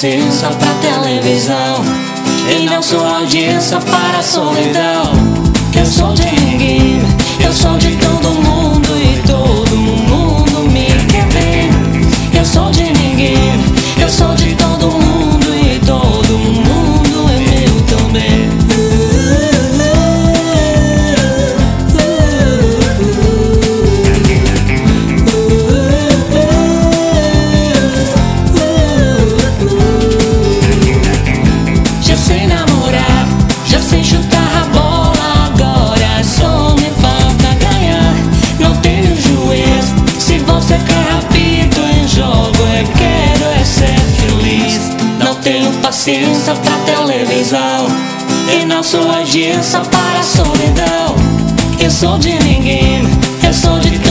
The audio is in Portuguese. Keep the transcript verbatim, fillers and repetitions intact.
paciência pra televisão e não sou audiência para a solidão. Eu sou de ninguém, eu sou de todo mundo e todo mundo me quer ver. Eu sou de ninguém, eu sou de todo mundo e todo mundo é meu também. Já sei namorar, já sei chutar a bola, agora só me falta ganhar. Não tenho juiz, se você quer rápido em jogo, eu quero é ser feliz. Não tenho paciência pra televisão e não sou agência para a solidão. Eu sou de ninguém, eu sou de